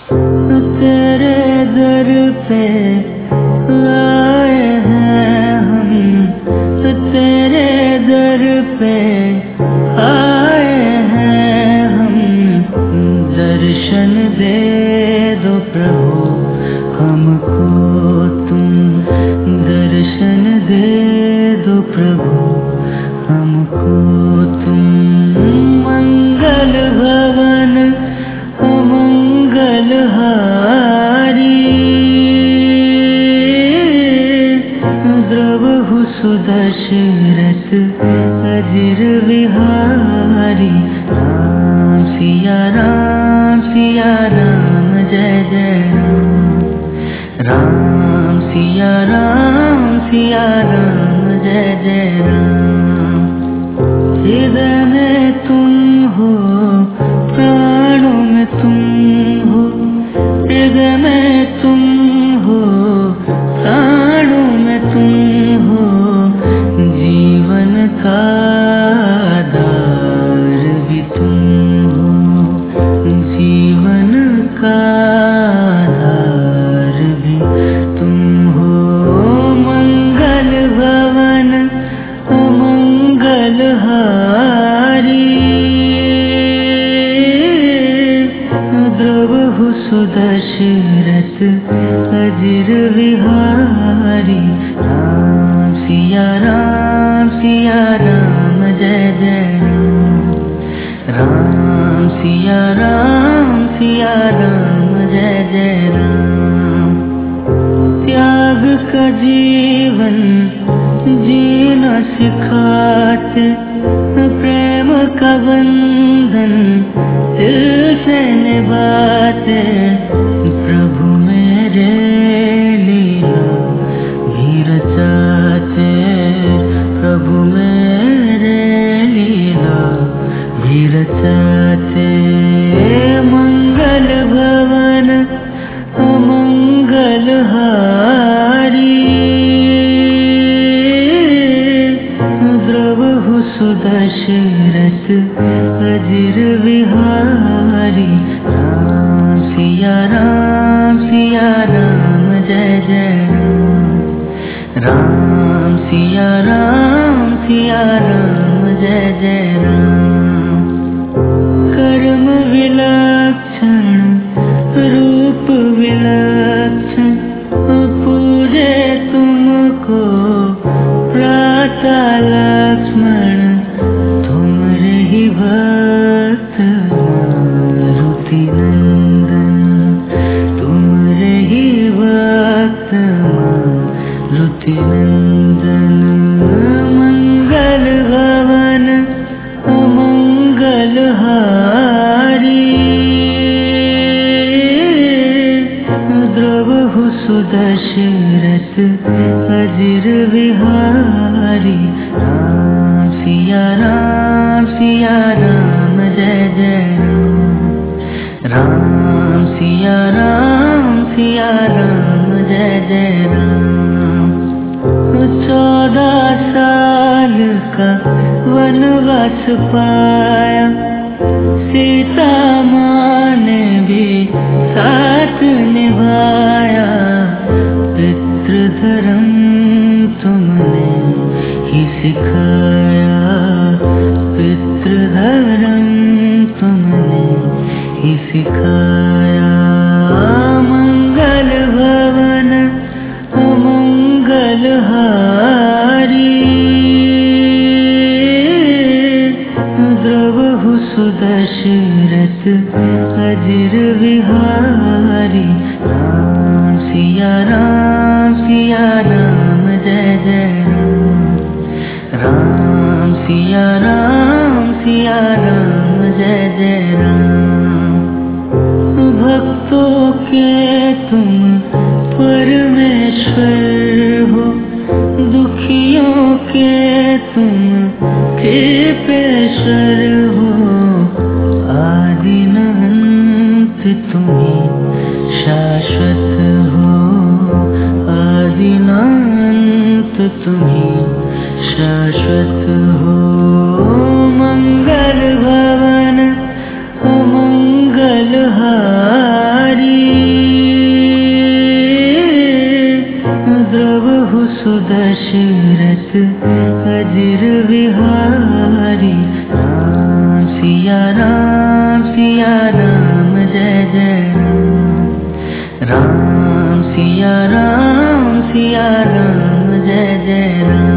तेरे दर पे आए हैं हम, तेरे दर पे आए हैं हम। दर्शन दे दो प्रभु हमको तुम, दर्शन दे दो प्रभु हमको तुम। मंगल भवन अमंगल हारी, द्रवहु सुदशरथ अजिर विहारी। राम सिया राम जय जय राम। राम सिया राम जय जय राम। हृदय में तुम हो प्राणों में तुम हो, हृदय में तुम हो प्राणों में तुम हो। जीवन का आधार भी तुम हो, जीवन का आधार भी तुम हो। मंगल भवन अमंगल हारी, द्रवहु सुदशरथ अजिर विहारी। राम सिया राम जय जय राम। राम सिया राम जय जय राम। त्याग का जीवन जीना सिखाते, प्रेम का बंधन दिल से निभाते। प्रभु मेरे लीला भी रचाते, प्रभु मेरे लीला भी रचाते। मंगल भवन अमंगल हारी, द्रवहु सुदशरथ अजिर विहारी। राम सिया राम जय जय राम। राम सिया राम जय जय राम। कर्म विलक्षण रूप विलक्षण, पूजे तुमको प्रातः लक्ष्मण। तुमरे ही भक्त मारुति नंदन, तुमरे ही भक्त मारुति नंदन। मंगल भवन अमंगल हारी, द्रवहु सुदशरथ अजिर विहारी। राम सिया राम जय जय राम। राम सिया राम जय जय राम। 14 साल का वनवास पाया, सीता माँ ने भी साथ निभाया। पितृधर्म तुमने ही सिखाया, पितृधर्म तुमने ही सिखाया। मंगल भवन अमंगल हारी, द्रवहु सुदशरथ अजिर विहारी। राम सिया राम जय जय राम। राम सिया राम जय जय राम। भक्तों के तुम परमेश्वर हो, दुखियों के तुम कृपेश्वर हो। आदि न अंत तुम्ही शाश्वत हो, आदि न अंत तुम्ही शाश्वत हो। मंगल भवन अमंगल हारी, दशरथ अजिर विहारी। राम सिया राम जय जय राम। राम सिया राम जय जय राम।